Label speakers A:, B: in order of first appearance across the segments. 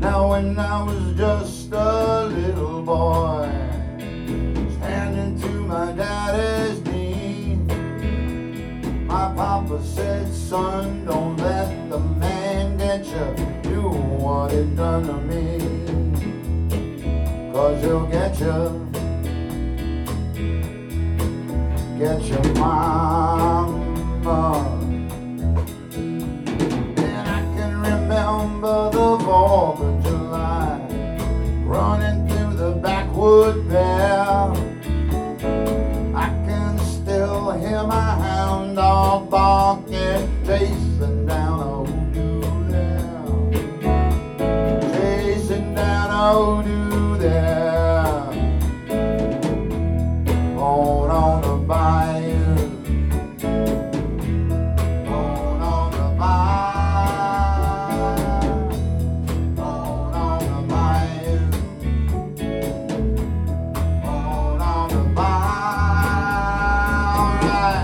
A: Now when I was just a little boy, standing to my daddy's knee, my papa said, son, don't let the man get you. Do what he done to me, 'cause he'll get you. Get your mama. And I can remember the 4th of July, running through the backwood there. I can still hear my hound dog barking, chasing down a hoodoo there. Chasing down a hoodoo there. On the bayou, on the bayou, on the bayou, on the bayou.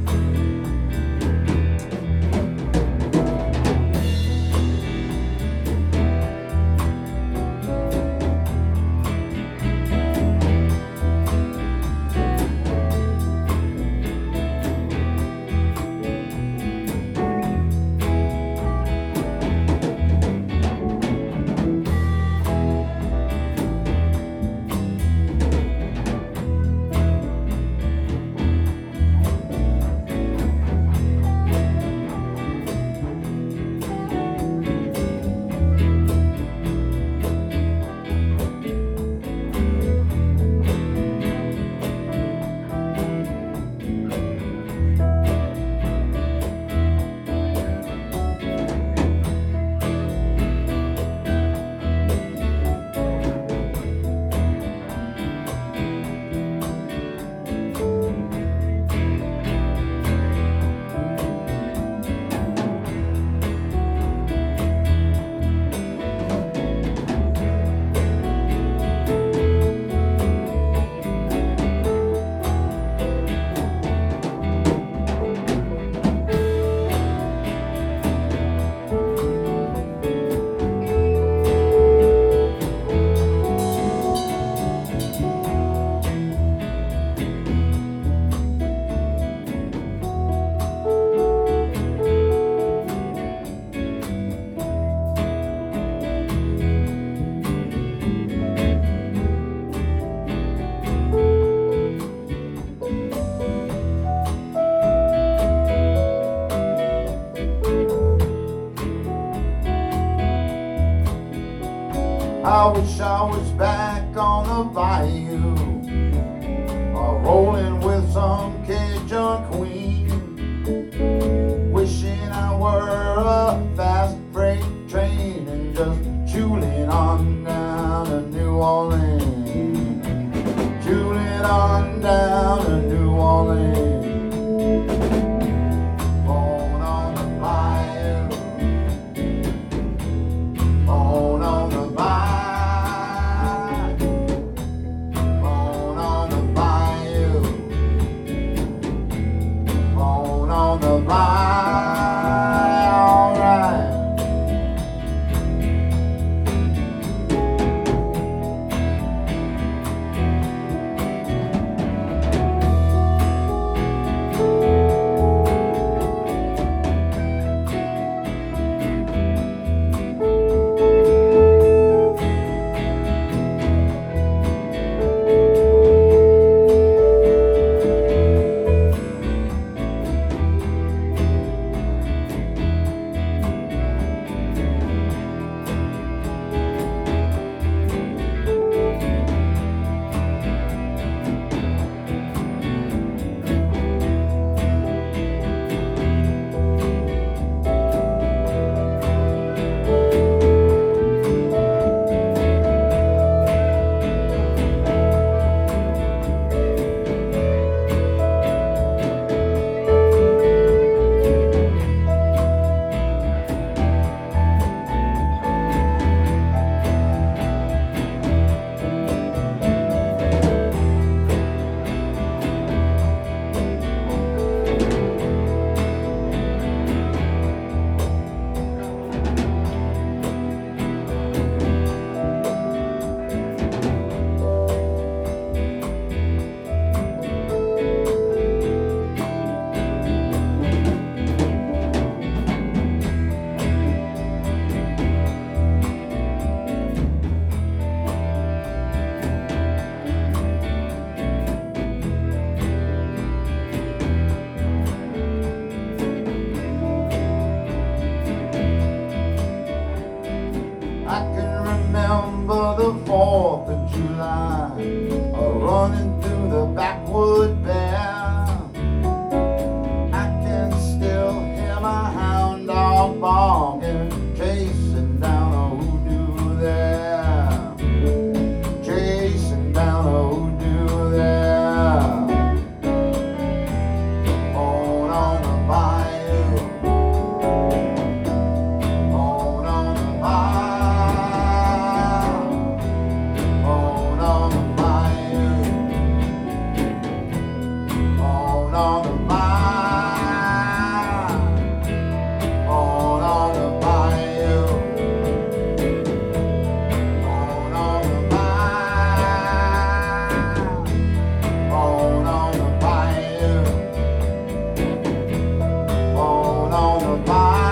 A: I wish I was back on the bayou, rolling with some Cajun queen. Wishing I were a fast freight train and just chewing on down to New Orleans. Chewing on down to New Orleans. On the bayou, alright. I can remember the 4th of July, running through the backwood there. I can still hear my hound dog barking, chasing down a hoodoo there, chasing down a hoodoo there. On the bayou, on the bayou, on the bayou, on the bayou, on the bayou, on the bayou, on the bayou, on the bayou.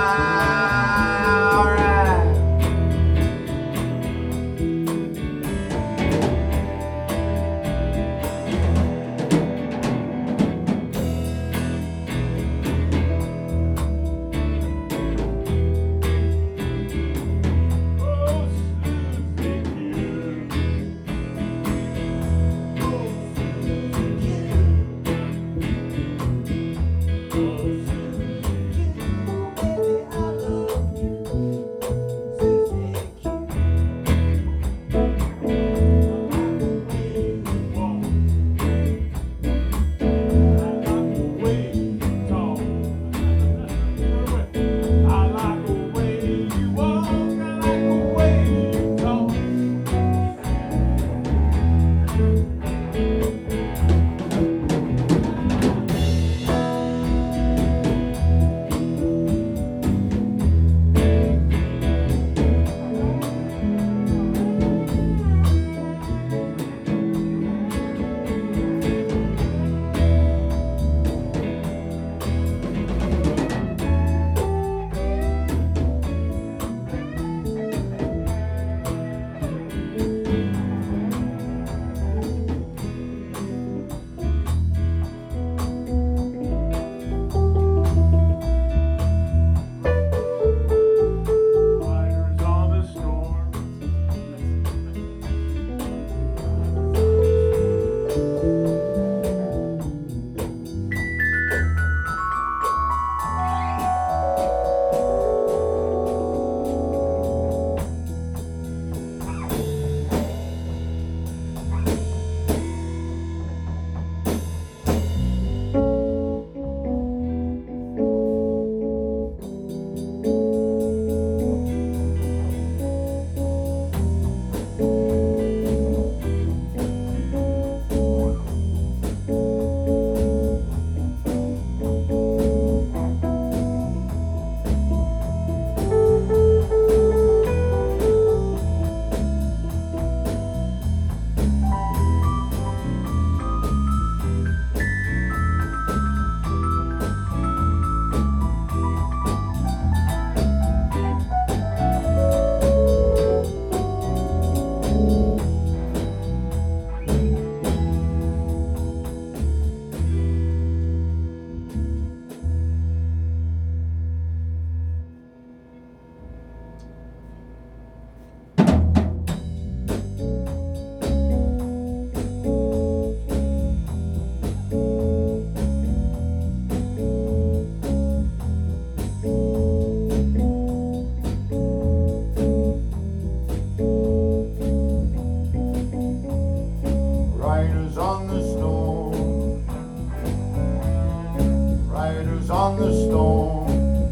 A: On the storm,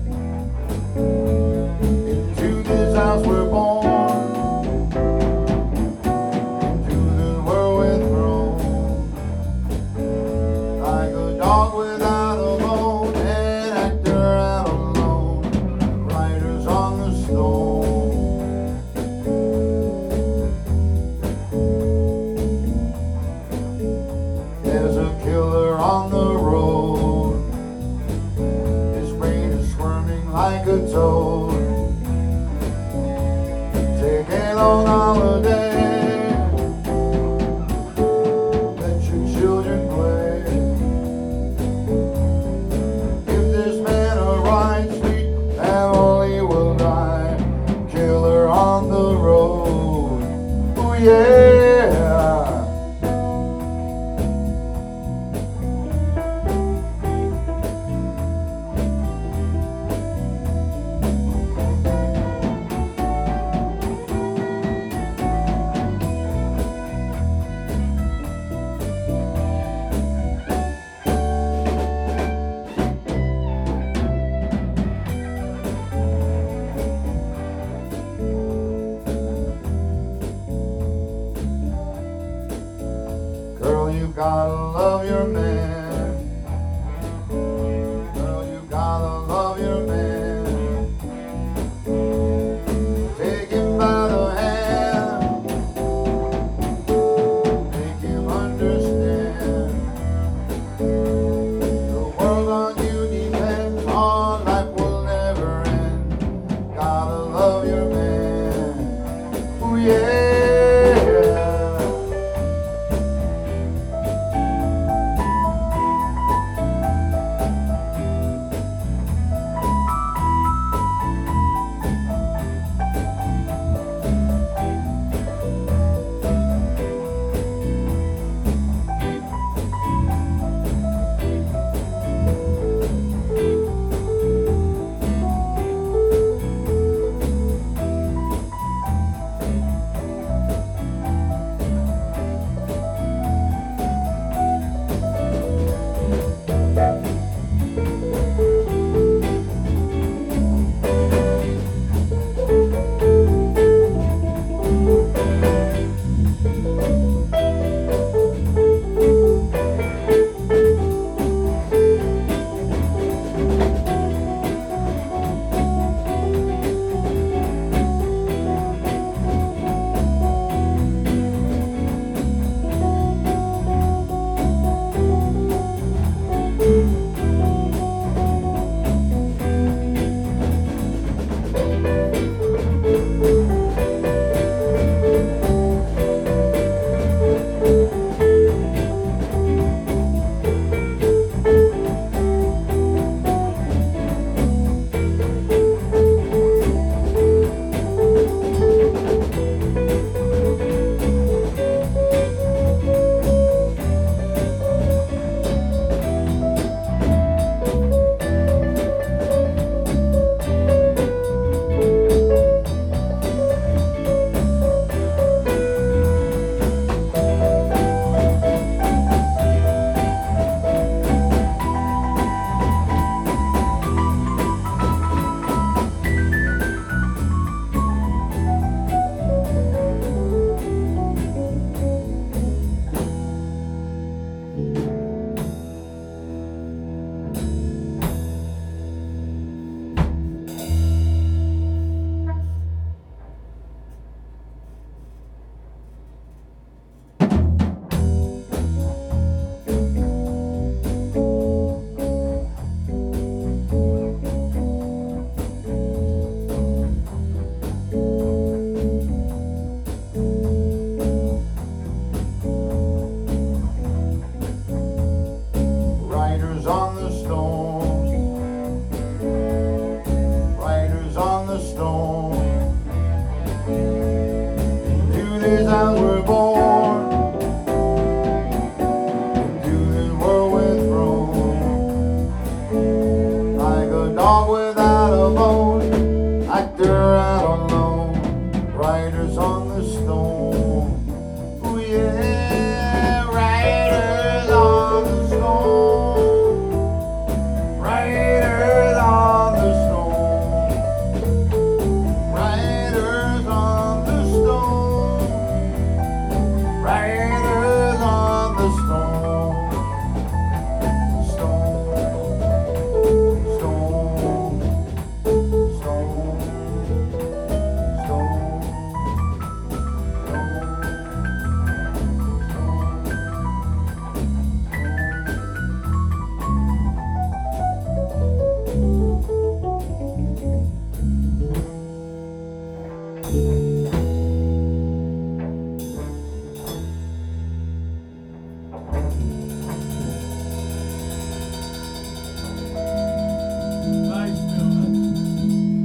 A: into this house we're born, into the world we're thrown, like a dog without a bone, an actor out alone, riders on the storm. There's a killer on the road, like a toad. Take a long holiday, let your children play. If this man a ride, sweet Emily will die. Killer on the road. yeah. Girl, you gotta love your man. Girl, you gotta love your man. Take him by the hand, make him understand. The world on you depends, on life will never end. Gotta love your man. Ooh, yeah. Riders on the storm, riders on the storm. Into this house we're born, into this world we're thrown. Like a dog without a bone, actor out alone. Riders on the storm.